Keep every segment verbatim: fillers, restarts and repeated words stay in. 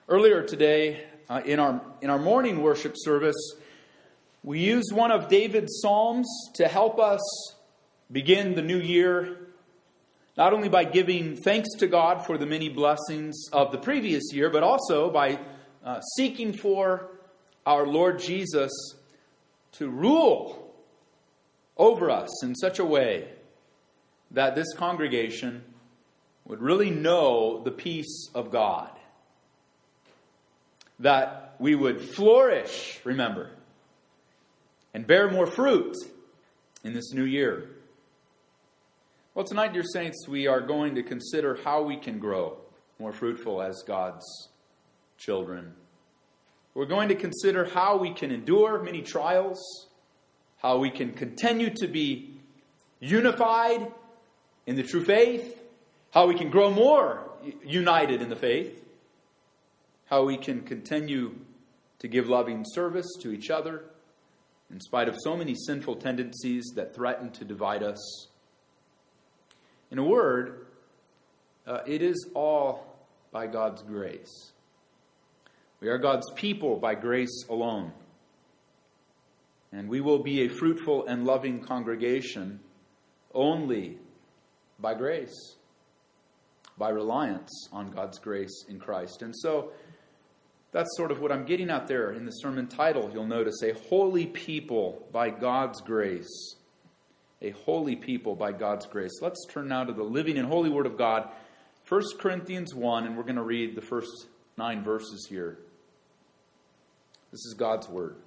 Earlier today, uh, in our in our morning worship service, we used one of David's psalms to help us begin the new year, not only by giving thanks to God for the many blessings of the previous year, but also by uh, seeking for our Lord Jesus to rule over us in such a way that this congregation would really know the peace of God. That we would flourish, remember, and bear more fruit in this new year. Well, tonight, dear saints, we are going to consider how we can grow more fruitful as God's children. We're going to consider how we can endure many trials, how we can continue to be unified in the true faith, how we can grow more united in the faith, how we can continue to give loving service to each other in spite of so many sinful tendencies that threaten to divide us. In a word, uh, it is all by God's grace. We are God's people by grace alone. And we will be a fruitful and loving congregation only by grace, by reliance on God's grace in Christ. And so, that's sort of what I'm getting at there in the sermon title. You'll notice, a holy people by God's grace. A holy people by God's grace. Let's turn now to the living and holy Word of God. First Corinthians one, and we're going to read the first nine verses here. This is God's Word.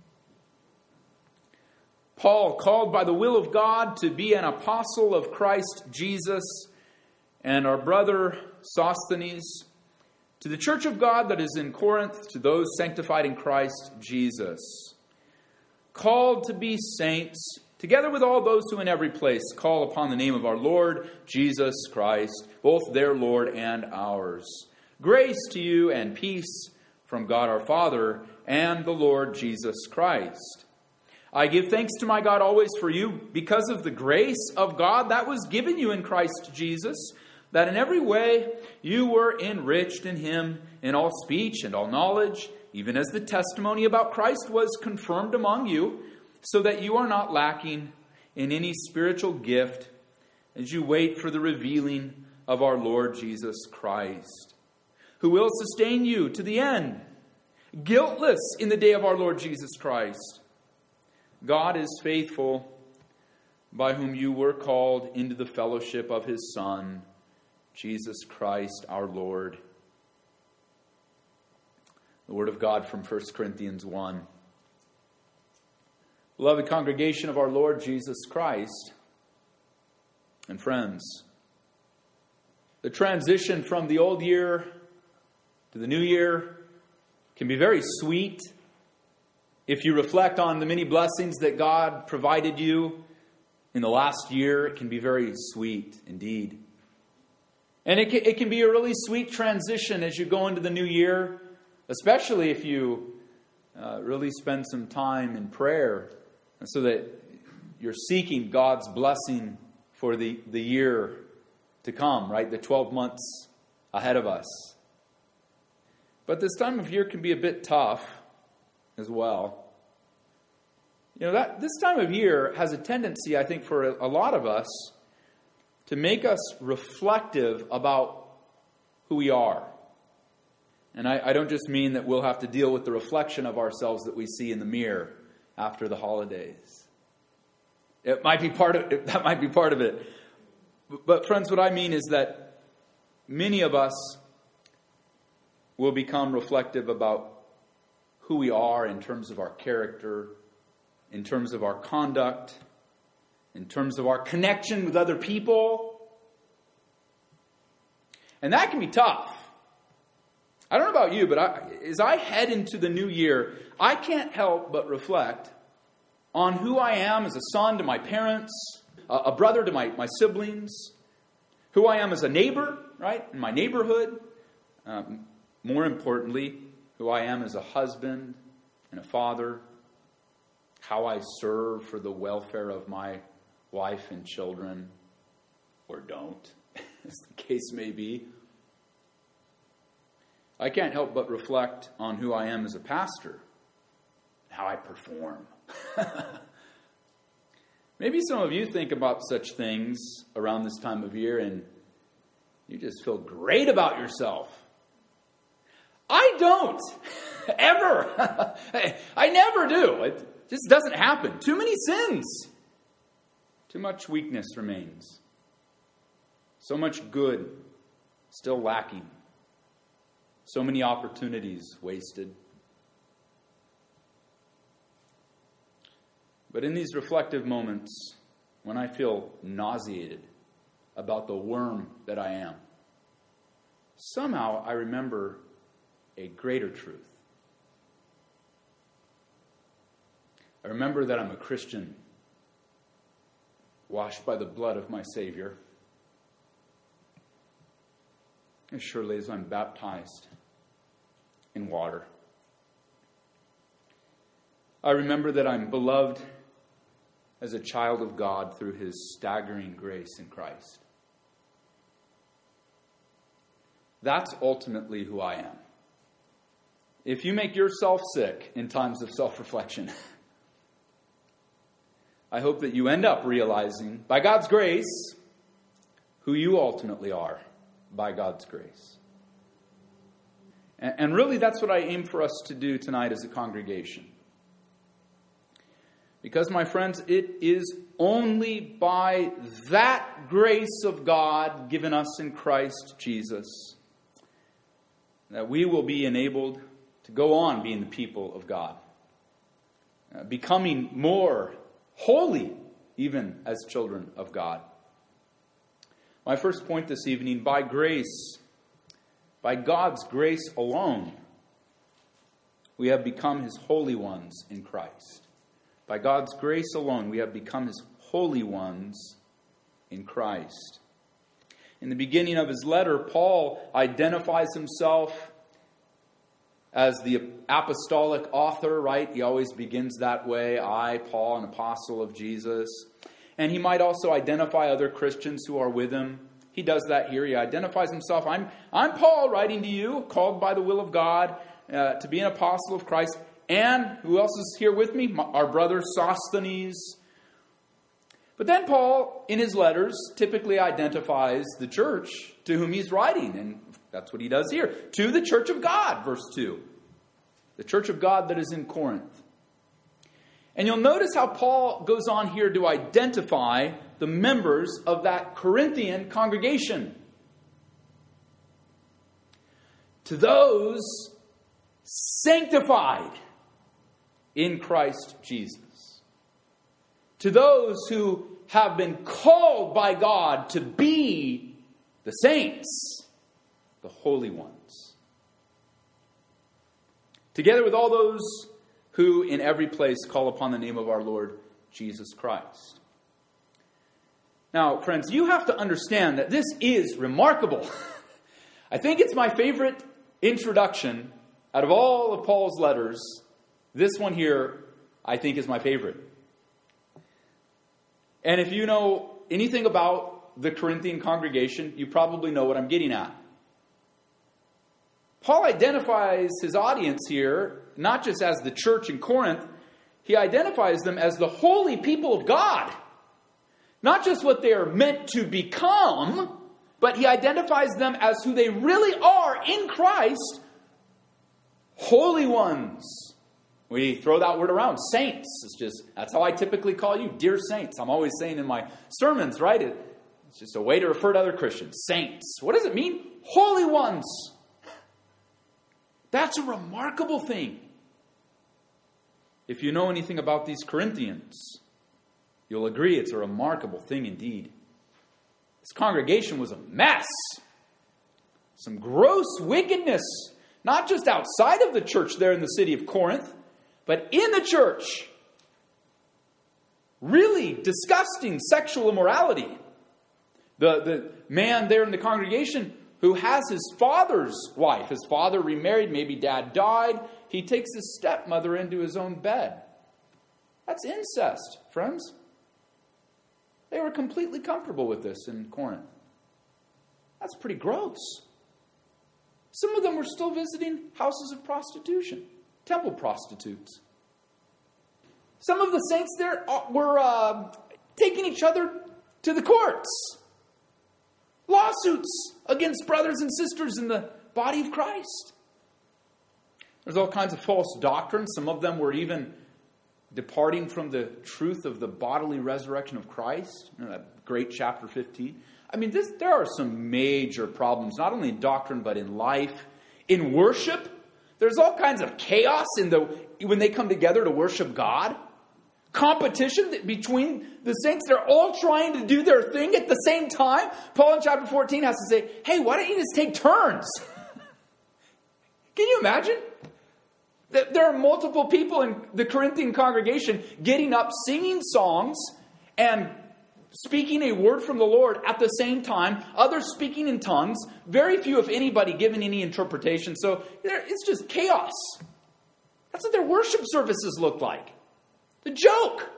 Paul, called by the will of God to be an apostle of Christ Jesus, and our brother Sosthenes, to the church of God that is in Corinth, to those sanctified in Christ Jesus, called to be saints, together with all those who in every place call upon the name of our Lord Jesus Christ, both their Lord and ours. Grace to you and peace from God our Father and the Lord Jesus Christ. I give thanks to my God always for you, because of the grace of God that was given you in Christ Jesus, that in every way you were enriched in him in all speech and all knowledge, even as the testimony about Christ was confirmed among you, so that you are not lacking in any spiritual gift as you wait for the revealing of our Lord Jesus Christ, who will sustain you to the end, guiltless in the day of our Lord Jesus Christ. God is faithful, by whom you were called into the fellowship of his Son, Jesus Christ our Lord. The Word of God from First Corinthians one. Beloved congregation of our Lord Jesus Christ, and friends, the transition from the old year to the new year can be very sweet if you reflect on the many blessings that God provided you in the last year. It can be very sweet indeed. And it can, it can be a really sweet transition as you go into the new year, especially if you uh, really spend some time in prayer so that you're seeking God's blessing for the, the year to come, right? The twelve months ahead of us. But this time of year can be a bit tough as well. You know, that this time of year has a tendency, I think, for a, a lot of us to make us reflective about who we are. And I, I don't just mean that we'll have to deal with the reflection of ourselves that we see in the mirror after the holidays. It might be part of it, that might be part of it. But friends, what I mean is that many of us will become reflective about who we are in terms of our character, in terms of our conduct, in terms of our connection with other people. And that can be tough. I don't know about you, but I, as I head into the new year, I can't help but reflect on who I am as a son to my parents, a, a brother to my, my siblings, who I am as a neighbor, right, in my neighborhood. Um, more importantly, who I am as a husband and a father, how I serve for the welfare of my wife and children, or don't, as the case may be. I can't help but reflect on who I am as a pastor, how I perform. Maybe some of you think about such things around this time of year and you just feel great about yourself. I don't. Ever. I never do. It just doesn't happen. Too many sins. Too much weakness remains. So much good still lacking. So many opportunities wasted. But in these reflective moments, when I feel nauseated about the worm that I am, somehow I remember a greater truth. I remember that I'm a Christian, washed by the blood of my Savior, as surely as I'm baptized in water. I remember that I'm beloved as a child of God through His staggering grace in Christ. That's ultimately who I am. If you make yourself sick in times of self-reflection, I hope that you end up realizing, by God's grace, who you ultimately are by God's grace. And really, that's what I aim for us to do tonight as a congregation. Because, my friends, it is only by that grace of God given us in Christ Jesus that we will be enabled to go on being the people of God, uh, becoming more holy, even as children of God. My first point this evening, by grace, by God's grace alone, we have become His holy ones in Christ. By God's grace alone, we have become His holy ones in Christ. In the beginning of his letter, Paul identifies himself as the apostolic author, right? He always begins that way. I, Paul, an apostle of Jesus. And he might also identify other Christians who are with him. He does that here. He identifies himself. I'm, I'm Paul, writing to you, called by the will of God uh, to be an apostle of Christ. And who else is here with me? Our brother Sosthenes. But then Paul, in his letters, typically identifies the church to whom he's writing. And that's what he does here. To the church of God, verse two. The church of God that is in Corinth. And you'll notice how Paul goes on here to identify the members of that Corinthian congregation. To those sanctified in Christ Jesus. To those who have been called by God to be the saints, the holy ones. Together with all those who in every place call upon the name of our Lord Jesus Christ. Now, friends, you have to understand that this is remarkable. I think it's my favorite introduction out of all of Paul's letters. This one here, I think, is my favorite. And if you know anything about the Corinthian congregation, you probably know what I'm getting at. Paul identifies his audience here, not just as the church in Corinth, he identifies them as the holy people of God. Not just what they are meant to become, but he identifies them as who they really are in Christ, holy ones. We throw that word around, saints. It's just, that's how I typically call you, dear saints. I'm always saying in my sermons, right? It's just a way to refer to other Christians, saints. What does it mean? Holy ones. That's a remarkable thing. If you know anything about these Corinthians, you'll agree it's a remarkable thing indeed. This congregation was a mess. Some gross wickedness, not just outside of the church there in the city of Corinth, but in the church. Really disgusting sexual immorality. The, the man there in the congregation who has his father's wife. His father remarried, maybe dad died. He takes his stepmother into his own bed. That's incest, friends. They were completely comfortable with this in Corinth. That's pretty gross. Some of them were still visiting houses of prostitution, temple prostitutes. Some of the saints there were uh, taking each other to the courts. Lawsuits against brothers and sisters in the body of Christ. There's all kinds of false doctrines. Some of them were even departing from the truth of the bodily resurrection of Christ. You know, that great chapter fifteen. I mean, this, there are some major problems, not only in doctrine, but in life. In worship, there's all kinds of chaos in the when they come together to worship God. Competition between the saints. They're all trying to do their thing at the same time. Paul in chapter fourteen has to say, hey, why don't you just take turns? Can you imagine? There are multiple people in the Corinthian congregation getting up, singing songs, and speaking a word from the Lord at the same time. Others speaking in tongues. Very few, if anybody, giving any interpretation. So it's just chaos. That's what their worship services look like. The joke.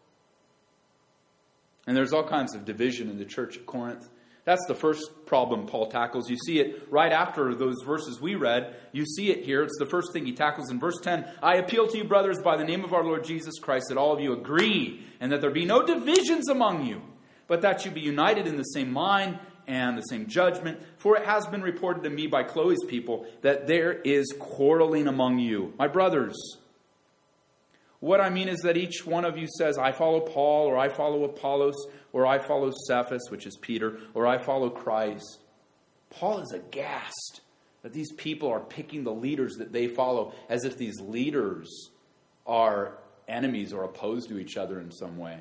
And there's all kinds of division in the church at Corinth. That's the first problem Paul tackles. You see it right after those verses we read. You see it here. It's the first thing he tackles in verse ten. I appeal to you, brothers, by the name of our Lord Jesus Christ, that all of you agree, and that there be no divisions among you, but that you be united in the same mind and the same judgment. For it has been reported to me by Chloe's people that there is quarreling among you. My brothers, what I mean is that each one of you says, I follow Paul, or I follow Apollos, or I follow Cephas, which is Peter, or I follow Christ. Paul is aghast that these people are picking the leaders that they follow as if these leaders are enemies or opposed to each other in some way.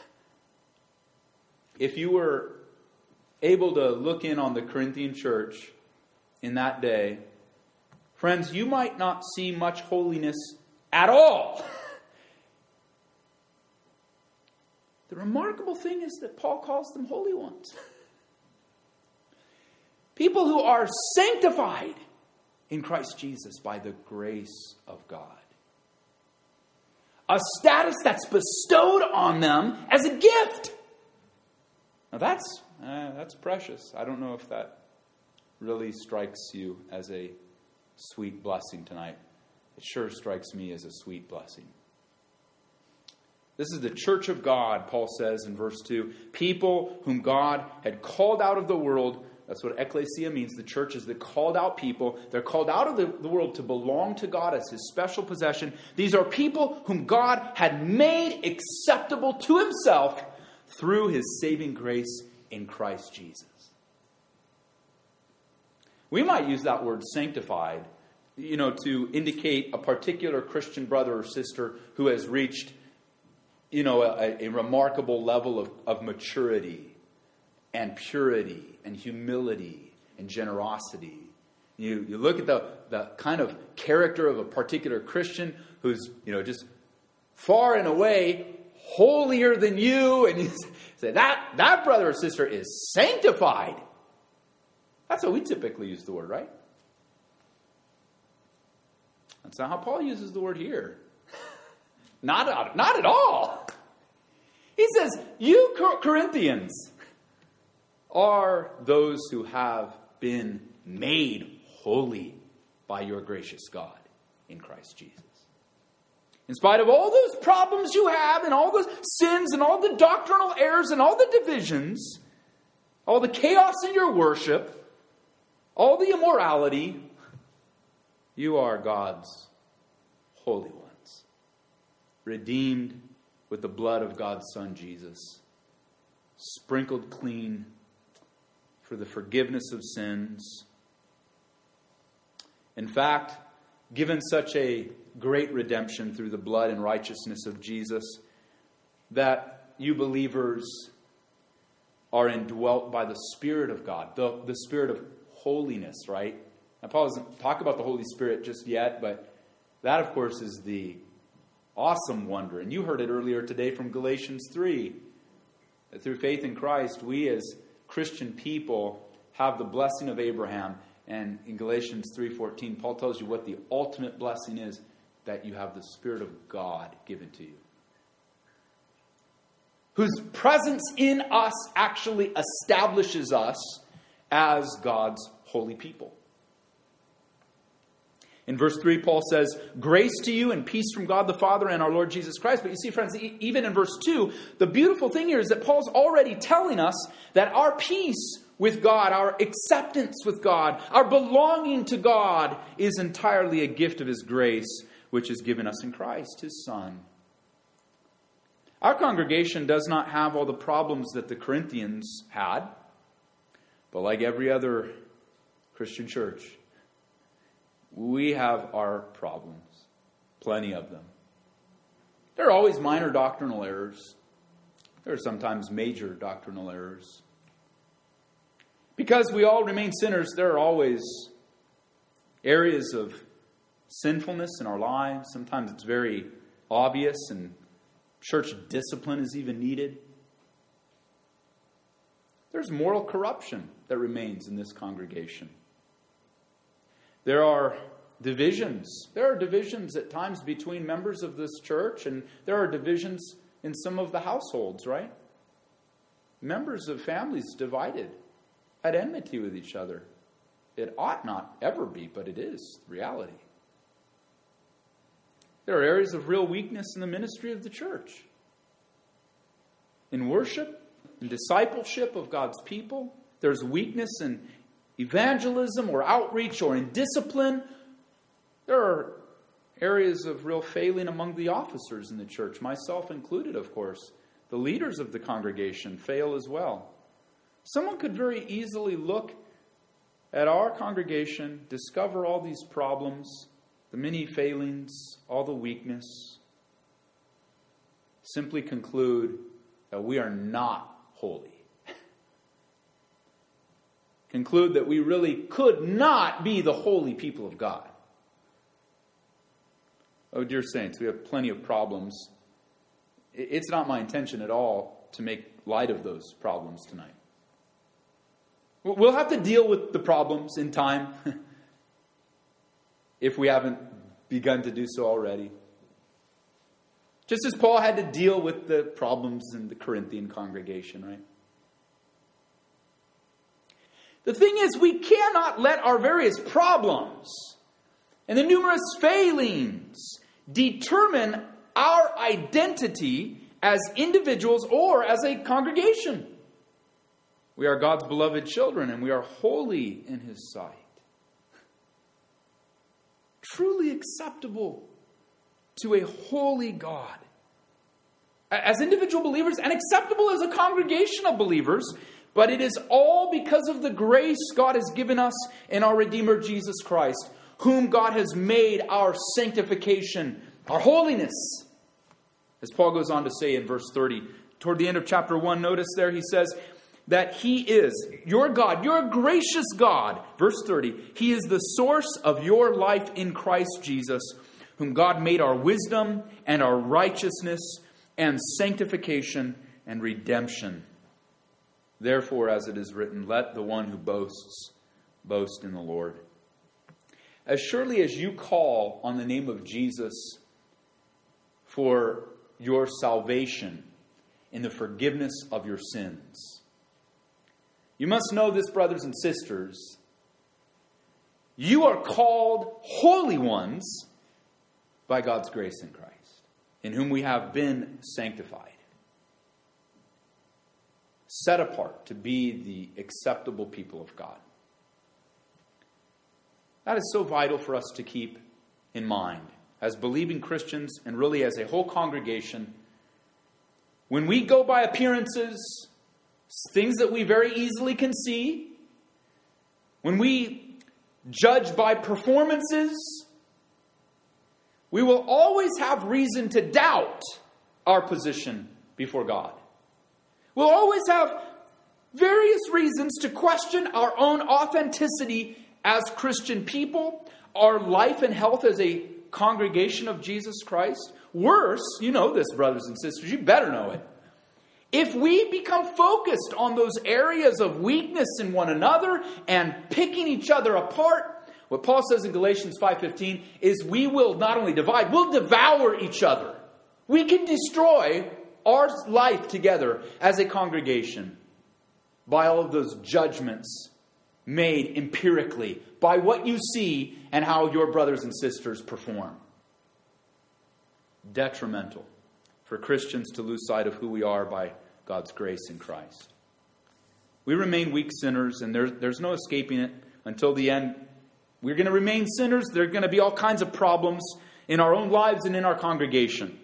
If you were able to look in on the Corinthian church in that day, friends, you might not see much holiness at all. The remarkable thing is that Paul calls them holy ones. People who are sanctified in Christ Jesus by the grace of God. A status that's bestowed on them as a gift. Now that's, uh, that's precious. I don't know if that really strikes you as a sweet blessing tonight. It sure strikes me as a sweet blessing. This is the church of God, Paul says in verse two. People whom God had called out of the world. That's what ecclesia means. The church is the called out people. They're called out of the, the world to belong to God as his special possession. These are people whom God had made acceptable to himself through his saving grace in Christ Jesus. We might use that word sanctified, you know, to indicate a particular Christian brother or sister who has reached, you know, a, a remarkable level of, of maturity and purity and humility and generosity. You, you look at the, the kind of character of a particular Christian who's, you know, just far and away holier than you, and you say, that, that brother or sister is sanctified. That's how we typically use the word, right? That's not how Paul uses the word here. Not, not at all. He says, you Corinthians are those who have been made holy by your gracious God in Christ Jesus. In spite of all those problems you have and all the sins and all the doctrinal errors and all the divisions, all the chaos in your worship, all the immorality, you are God's holy ones, redeemed with the blood of God's Son Jesus, sprinkled clean for the forgiveness of sins. In fact, given such a great redemption through the blood and righteousness of Jesus, that you believers are indwelt by the Spirit of God, the, the Spirit of holiness, right? Now, Paul doesn't talk about the Holy Spirit just yet, but that, of course, is the awesome wonder. And you heard it earlier today from Galatians three. That through faith in Christ, we as Christian people have the blessing of Abraham. And in Galatians three fourteen, Paul tells you what the ultimate blessing is, that you have the Spirit of God given to you, whose presence in us actually establishes us as God's holy people. In verse three, Paul says, grace to you and peace from God the Father and our Lord Jesus Christ. But you see, friends, e- even in verse two, the beautiful thing here is that Paul's already telling us that our peace with God, our acceptance with God, our belonging to God is entirely a gift of His grace, which is given us in Christ, His Son. Our congregation does not have all the problems that the Corinthians had, but like every other Christian church, we have our problems, plenty of them. There are always minor doctrinal errors. There are sometimes major doctrinal errors. Because we all remain sinners, there are always areas of sinfulness in our lives. Sometimes it's very obvious, and church discipline is even needed. There's moral corruption that remains in this congregation. There are divisions. There are divisions at times between members of this church, and there are divisions in some of the households, right? Members of families divided, at enmity with each other. It ought not ever be, but it is reality. There are areas of real weakness in the ministry of the church. In worship, in discipleship of God's people, there's weakness in evangelism or outreach or in discipline. There are areas of real failing among the officers in the church, myself included, of course. The leaders of the congregation fail as well. Someone could very easily look at our congregation, discover all these problems, the many failings, all the weakness, simply conclude that we are not holy. Conclude that we really could not be the holy people of God. Oh, dear saints, we have plenty of problems. It's not my intention at all to make light of those problems tonight. We'll have to deal with the problems in time, if we haven't begun to do so already. Just as Paul had to deal with the problems in the Corinthian congregation, right? The thing is, we cannot let our various problems and the numerous failings determine our identity as individuals or as a congregation. We are God's beloved children, and we are holy in His sight. Truly acceptable to a holy God. As individual believers, and acceptable as a congregation of believers, but it is all because of the grace God has given us in our Redeemer Jesus Christ, whom God has made our sanctification, our holiness. As Paul goes on to say in verse thirty, toward the end of chapter one, notice there he says that He is your God, your gracious God. Verse thirty, He is the source of your life in Christ Jesus, whom God made our wisdom and our righteousness and sanctification and redemption. Therefore, as it is written, let the one who boasts boast in the Lord. As surely as you call on the name of Jesus for your salvation in the forgiveness of your sins, you must know this, brothers and sisters. You are called holy ones by God's grace in Christ, in whom we have been sanctified. Set apart to be the acceptable people of God. That is so vital for us to keep in mind as believing Christians and really as a whole congregation. When we go by appearances, things that we very easily can see, when we judge by performances, we will always have reason to doubt our position before God. We'll always have various reasons to question our own authenticity as Christian people, our life and health as a congregation of Jesus Christ. Worse, you know this, brothers and sisters, you better know it. If we become focused on those areas of weakness in one another and picking each other apart, what Paul says in Galatians five fifteen is we will not only divide, we'll devour each other. We can destroy our life together as a congregation by all of those judgments made empirically by what you see and how your brothers and sisters perform. Detrimental for Christians to lose sight of who we are by God's grace in Christ. We remain weak sinners, and there, there's no escaping it until the end. We're going to remain sinners. There are going to be all kinds of problems in our own lives and in our congregation.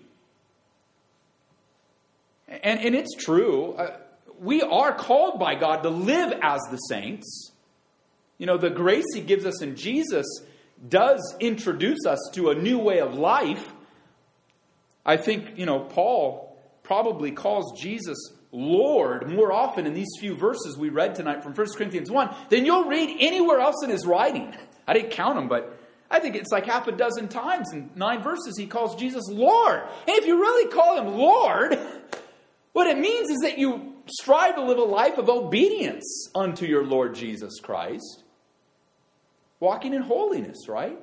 And, and it's true. Uh, we are called by God to live as the saints. You know, the grace He gives us in Jesus does introduce us to a new way of life. I think, you know, Paul probably calls Jesus Lord more often in these few verses we read tonight from First Corinthians one than you'll read anywhere else in his writing. I didn't count them, but I think it's like half a dozen times in nine verses he calls Jesus Lord. And if you really call Him Lord, what it means is that you strive to live a life of obedience unto your Lord Jesus Christ. Walking in holiness, right?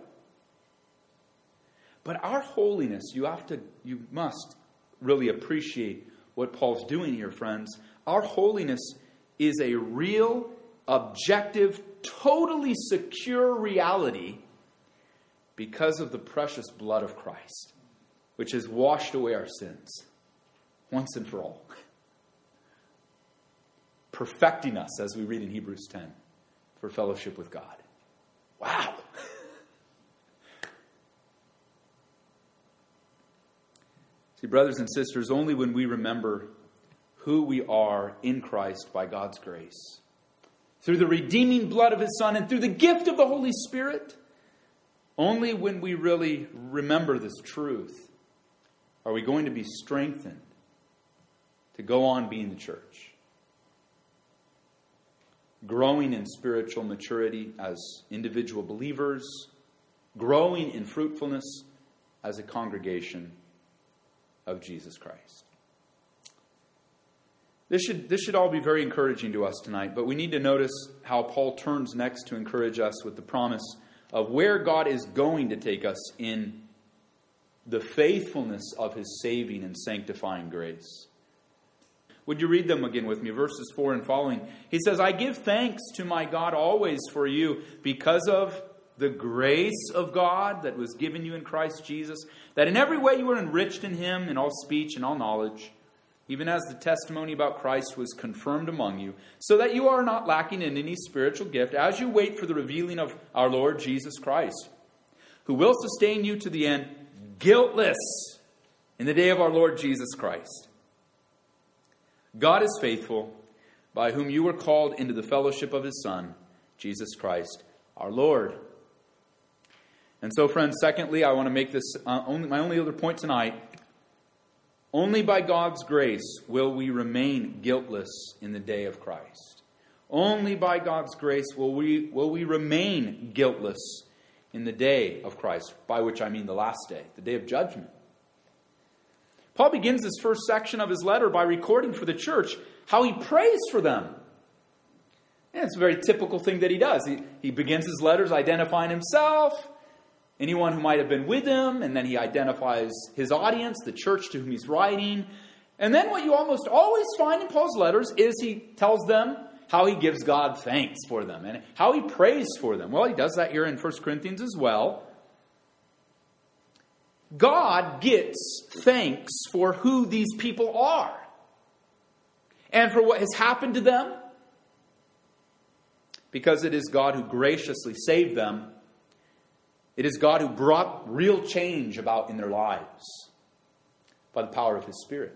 But our holiness, you have to, you must really appreciate what Paul's doing here, friends. Our holiness is a real, objective, totally secure reality because of the precious blood of Christ, which has washed away our sins once and for all, perfecting us, as we read in Hebrews ten, for fellowship with God. Wow! See, brothers and sisters, only when we remember who we are in Christ by God's grace, through the redeeming blood of His Son and through the gift of the Holy Spirit, only when we really remember this truth are we going to be strengthened to go on being the church, growing in spiritual maturity as individual believers, growing in fruitfulness as a congregation of Jesus Christ. This should, this should all be very encouraging to us tonight, but we need to notice how Paul turns next to encourage us with the promise of where God is going to take us in the faithfulness of His saving and sanctifying grace. Would you read them again with me? Verses four and following. He says, I give thanks to my God always for you because of the grace of God that was given you in Christ Jesus, that in every way you were enriched in Him in all speech and all knowledge, even as the testimony about Christ was confirmed among you, so that you are not lacking in any spiritual gift as you wait for the revealing of our Lord Jesus Christ, who will sustain you to the end, guiltless in the day of our Lord Jesus Christ. God is faithful, by whom you were called into the fellowship of His Son, Jesus Christ, our Lord. And so, friends, secondly, I want to make this uh, only, my only other point tonight. Only by God's grace will we remain guiltless in the day of Christ. Only by God's grace will we, will we remain guiltless in the day of Christ, by which I mean the last day, the day of judgment. Paul begins this first section of his letter by recording for the church how he prays for them. And it's a very typical thing that he does. He, he begins his letters identifying himself, anyone who might have been with him, and then he identifies his audience, the church to whom he's writing. And then what you almost always find in Paul's letters is he tells them how he gives God thanks for them and how he prays for them. Well, he does that here in First Corinthians as well. God gets thanks for who these people are and for what has happened to them, because it is God who graciously saved them. It is God who brought real change about in their lives by the power of His Spirit.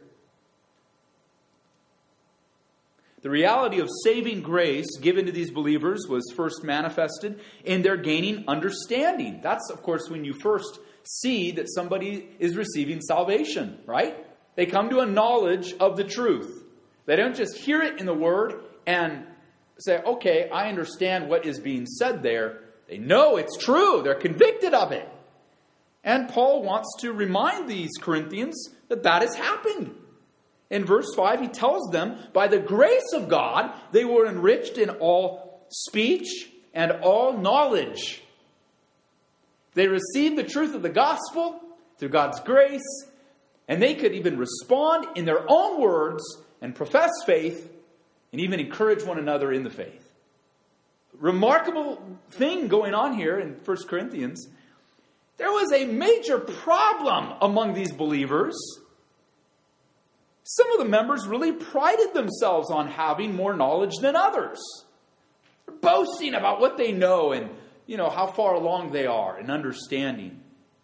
The reality of saving grace given to these believers was first manifested in their gaining understanding. That's, of course, when you first see that somebody is receiving salvation, right? They come to a knowledge of the truth. They don't just hear it in the Word and say, okay, I understand what is being said there. They know it's true. They're convicted of it. And Paul wants to remind these Corinthians that that has happened. In verse five, he tells them, by the grace of God, they were enriched in all speech and all knowledge. They received the truth of the gospel through God's grace, and they could even respond in their own words and profess faith and even encourage one another in the faith. remarkable thing going on here in First Corinthians. There was a major problem among these believers. Some of the members really prided themselves on having more knowledge than others. They're boasting about what they know and, you know, how far along they are in understanding.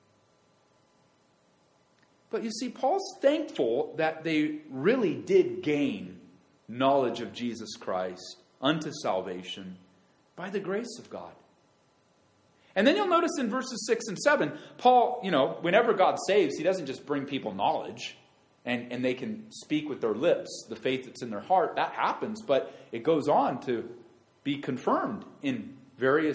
But you see, Paul's thankful that they really did gain knowledge of Jesus Christ unto salvation by the grace of God. And then you'll notice in verses six and seven, Paul, you know, whenever God saves, he doesn't just bring people knowledge and, and they can speak with their lips, the faith that's in their heart. That happens, but it goes on to be confirmed in various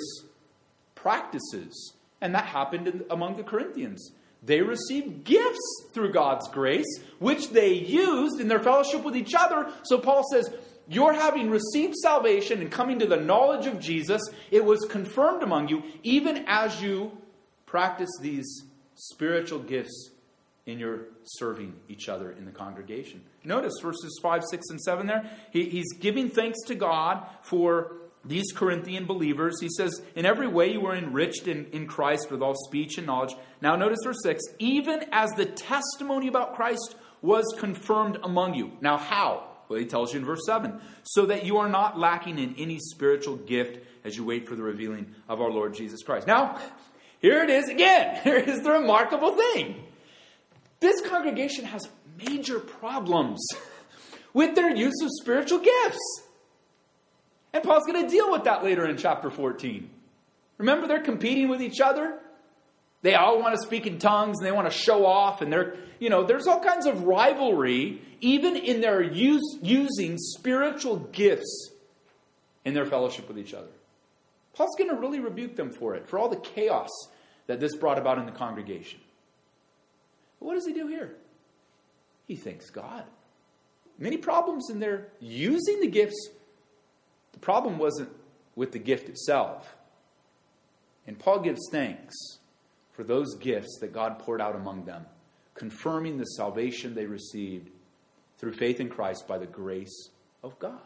practices. And that happened in, among the Corinthians. They received gifts through God's grace, which they used in their fellowship with each other. So Paul says, you're having received salvation and coming to the knowledge of Jesus. It was confirmed among you, even as you practice these spiritual gifts in your serving each other in the congregation. Notice verses five, six, and seven there. He, he's giving thanks to God for these Corinthian believers. He says, in every way you were enriched in, in Christ with all speech and knowledge. Now notice verse six. Even as the testimony about Christ was confirmed among you. Now how? Well, he tells you in verse seven. So that you are not lacking in any spiritual gift as you wait for the revealing of our Lord Jesus Christ. Now, here it is again. Here is the remarkable thing. This congregation has major problems with their use of spiritual gifts. And Paul's going to deal with that later in chapter fourteen. Remember, they're competing with each other. They all want to speak in tongues and they want to show off. And they're, you know, there's all kinds of rivalry, even in their use, using spiritual gifts in their fellowship with each other. Paul's going to really rebuke them for it, for all the chaos that this brought about in the congregation. But what does he do here? He thanks God. Many problems in their using the gifts. The problem wasn't with the gift itself. And Paul gives thanks for those gifts that God poured out among them, confirming the salvation they received through faith in Christ by the grace of God.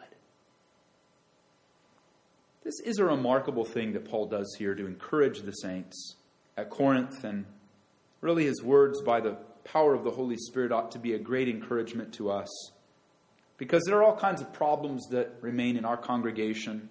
This is a remarkable thing that Paul does here to encourage the saints at Corinth, and really his words by the power of the Holy Spirit ought to be a great encouragement to us. Because there are all kinds of problems that remain in our congregation.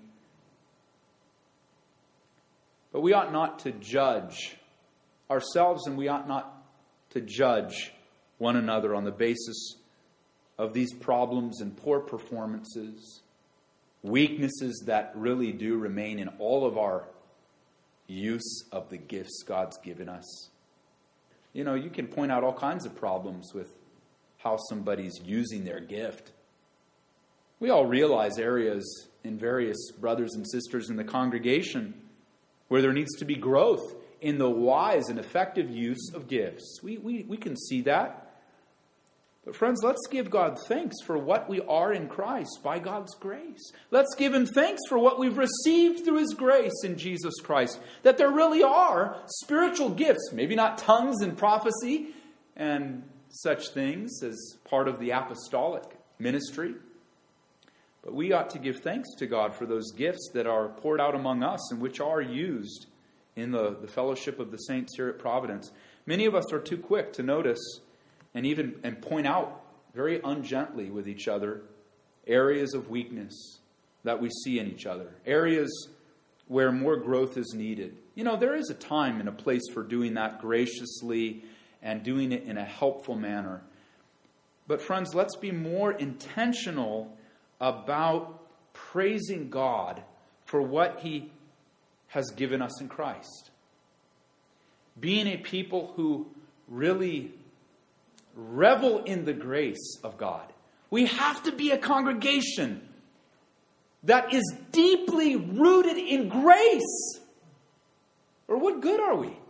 But we ought not to judge ourselves, and we ought not to judge one another on the basis of these problems and poor performances, weaknesses that really do remain in all of our use of the gifts God's given us. You know, you can point out all kinds of problems with how somebody's using their gift. We all realize areas in various brothers and sisters in the congregation where there needs to be growth in the wise and effective use of gifts. We, we, we can see that. But friends, let's give God thanks for what we are in Christ by God's grace. Let's give Him thanks for what we've received through His grace in Jesus Christ. That there really are spiritual gifts, maybe not tongues and prophecy and such things as part of the apostolic ministry. But we ought to give thanks to God for those gifts that are poured out among us and which are used in the, the fellowship of the saints here at Providence. Many of us are too quick to notice and even and point out very ungently with each other areas of weakness that we see in each other, areas where more growth is needed. You know, there is a time and a place for doing that graciously and doing it in a helpful manner. But friends, let's be more intentional about praising God for what He has given us in Christ. Being a people who really revel in the grace of God. We have to be a congregation that is deeply rooted in grace. Or what good are we?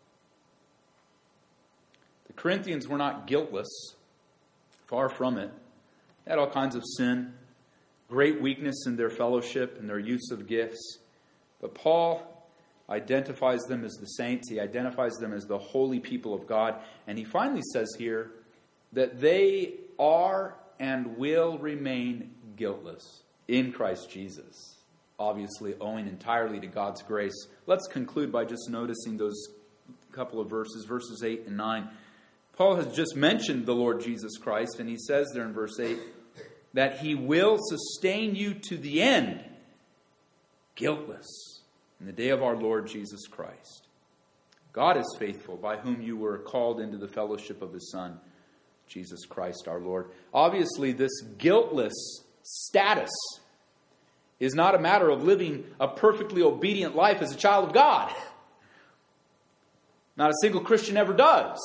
The Corinthians were not guiltless. Far from it. They had all kinds of sin. Great weakness in their fellowship and their use of gifts. But Paul identifies them as the saints. He identifies them as the holy people of God. And he finally says here that they are and will remain guiltless in Christ Jesus. obviously owing entirely to God's grace. Let's conclude by just noticing those couple of verses, verses eight and nine. Paul has just mentioned the Lord Jesus Christ, and he says there in verse eight that he will sustain you to the end, guiltless, in the day of our Lord Jesus Christ. God is faithful, by whom you were called into the fellowship of his Son, Jesus Christ our Lord. Obviously, this guiltless status is not a matter of living a perfectly obedient life as a child of God. Not a single Christian ever does.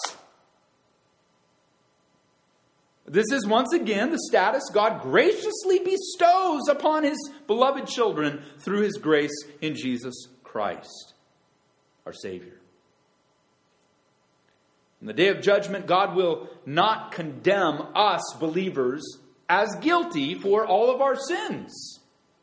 This is once again the status God graciously bestows upon his beloved children through his grace in Jesus Christ, our Savior. In the day of judgment, God will not condemn us believers as guilty for all of our sins.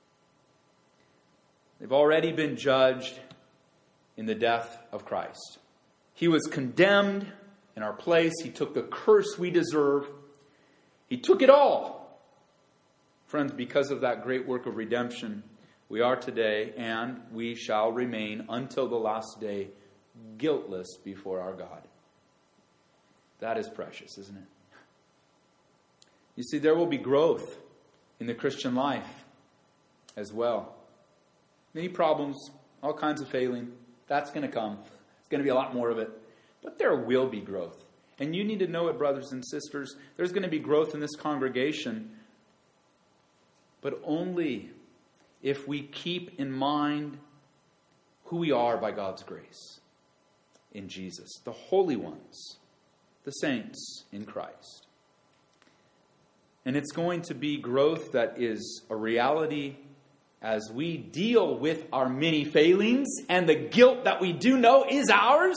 They've already been judged in the death of Christ. He was condemned in our place. He took the curse we deserve. He took it all. Friends, because of that great work of redemption, we are today and we shall remain until the last day guiltless before our God. That is precious, isn't it? You see, there will be growth in the Christian life as well. Many problems, all kinds of failing. That's going to come. It's going to be a lot more of it. But there will be growth. And you need to know it, brothers and sisters. There's going to be growth in this congregation. But only if we keep in mind who we are by God's grace in Jesus. The holy ones. The saints in Christ. And it's going to be growth that is a reality as we deal with our many failings and the guilt that we do know is ours,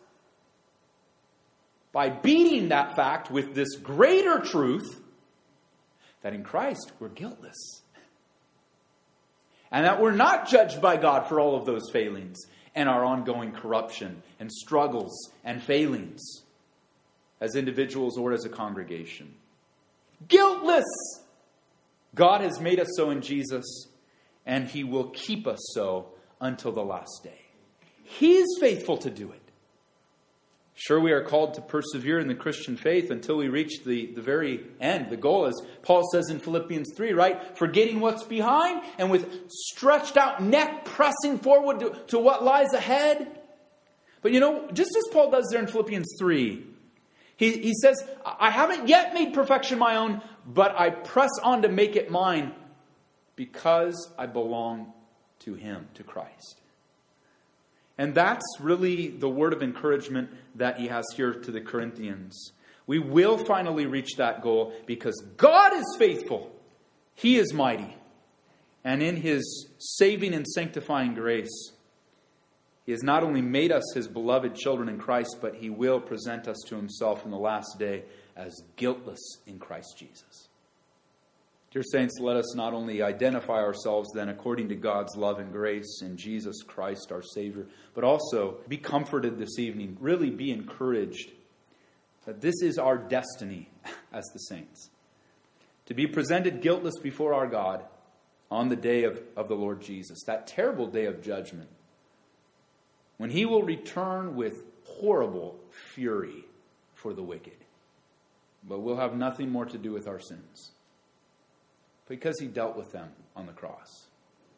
by beating that fact with this greater truth that in Christ we're guiltless. And that we're not judged by God for all of those failings and our ongoing corruption and struggles and failings as individuals or as a congregation. Guiltless! God has made us so in Jesus, and he will keep us so until the last day. He is faithful to do it. Sure, we are called to persevere in the Christian faith until we reach the, the very end. The goal, as Paul says in Philippians three, right? Forgetting what's behind and with stretched out neck pressing forward to, to what lies ahead. But you know, just as Paul does there in Philippians three, he, he says, I haven't yet made perfection my own, but I press on to make it mine because I belong to him, to Christ. And that's really the word of encouragement that he has here to the Corinthians. We will finally reach that goal because God is faithful. He is mighty. And in his saving and sanctifying grace, he has not only made us his beloved children in Christ, but he will present us to himself in the last day as guiltless in Christ Jesus. Dear saints, let us not only identify ourselves then according to God's love and grace in Jesus Christ our Savior, but also be comforted this evening, really be encouraged that this is our destiny as the saints. To be presented guiltless before our God on the day of, of the Lord Jesus, that terrible day of judgment, when he will return with horrible fury for the wicked. But we'll have nothing more to do with our sins, because he dealt with them on the cross,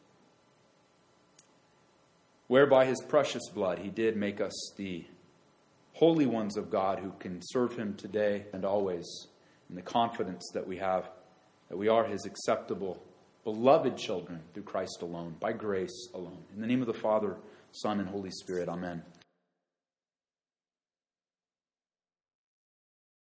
where by his precious blood he did make us the holy ones of God who can serve him today and always, in the confidence that we have that we are his acceptable, beloved children through Christ alone, by grace alone. In the name of the Father, Son, and Holy Spirit, amen.